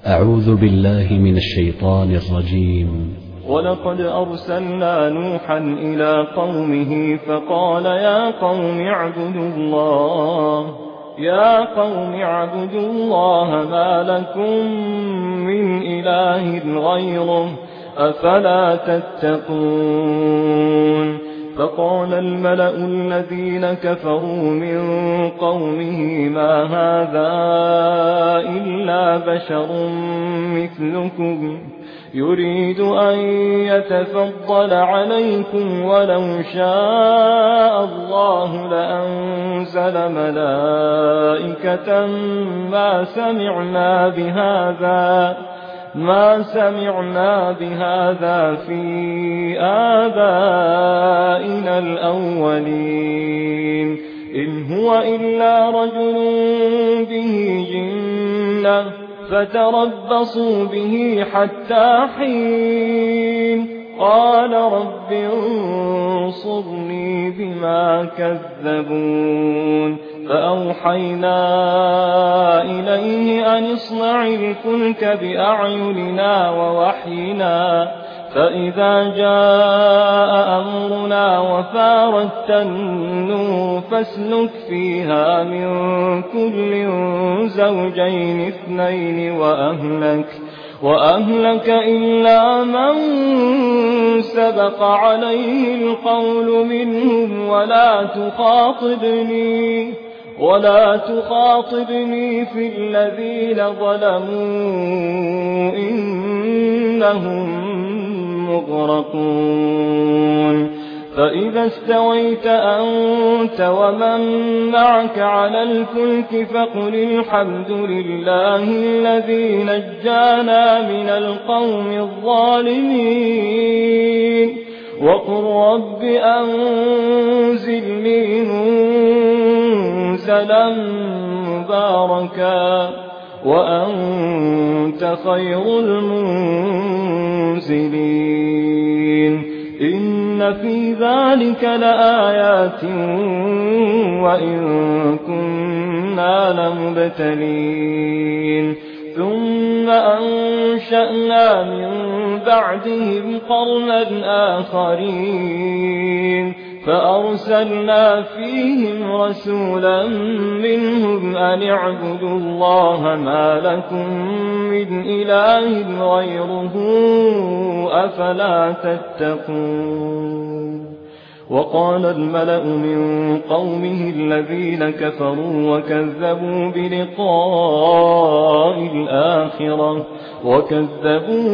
أعوذ بالله من الشيطان الرجيم. ولقد أرسلنا نوحا إلى قومه فقال يا قوم اعبدوا الله ما لكم من إله غيره أفلا تتقون. فقال الملأ الذين كفروا من قومه ما هذا إلا بشر مثلكم يريد أن يتفضل عليكم ولو شاء الله لأنزل ملائكة ما سمعنا بهذا في آبائنا الأولين إن هو إلا رجل به جنة فتربصوا به حتى حين. قال رب انصرني بما كذبون. فأوحينا إليه أن اصنع الفلك بأعيننا ووحينا فإذا جاء أمرنا وفارت النور فاسلك فيها من كل زوجين اثنين وأهلك إلا من سبق عليه القول منهم ولا تخاطبني في الذين ظلموا إنهم مغرقون. فإذا استويت أنت ومن معك على الفلك فقل الحمد لله الذي نجانا من القوم الظالمين وقل رب أنزلني منزلا مباركا وأنت خير المنزلين. إن في ذلك لآيات وإن كنا لمبتلين. ثم أنشأنا من بعدهم قرنا آخرين فأرسلنا فيهم رسولا منهم أن اعبدوا الله ما لكم من إله غيره أفلا تتقون. وقال الملأ من قومه الذين كفروا وكذبوا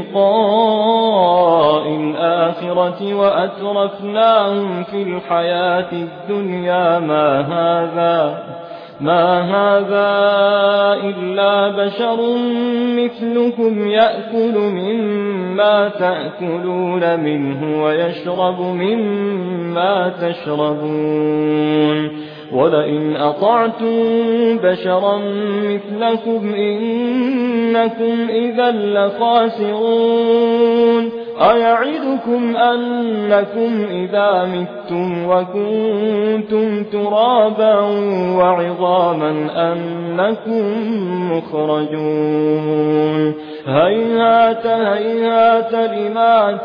بلقاء الآخرة وأترفناهم في الحياة الدنيا ما هذا إلا بشر مثلكم يأكل مما تأكلون منه ويشرب مما تشربون ولئن أطعتم بشرا مثلكم إنكم إذا لخاسرون. أيعدكم أنكم إذا متم وكنتم ترابا وعظاما أنكم مخرجون. هيهات هيهات لما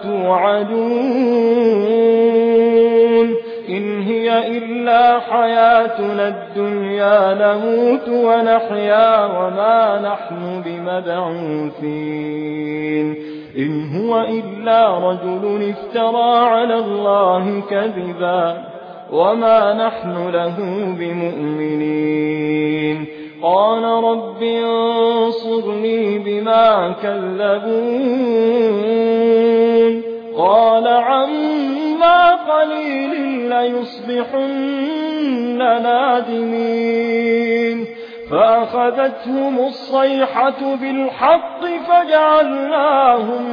توعدون إن هي إلا حياتنا الدنيا نموت ونحيا وما نحن بمبعوثين. إن هو إلا رجل افترى على الله كذبا وما نحن له بمؤمنين. قال رب انصرني بما كذبون. قال عما قليل ليصبحن نادمين. فأخذتهم الصيحة بالحق فجعلناهم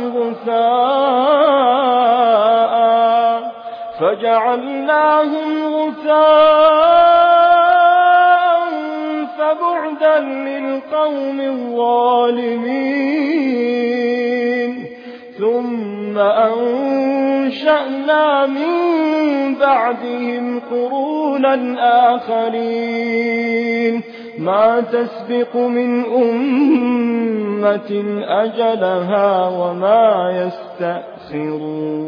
غثاء فبعدا للقوم الظالمين. ثم أنشأنا من بعدهم قرونا آخرين ما تسبق من أمة أجلها وما يستأخرون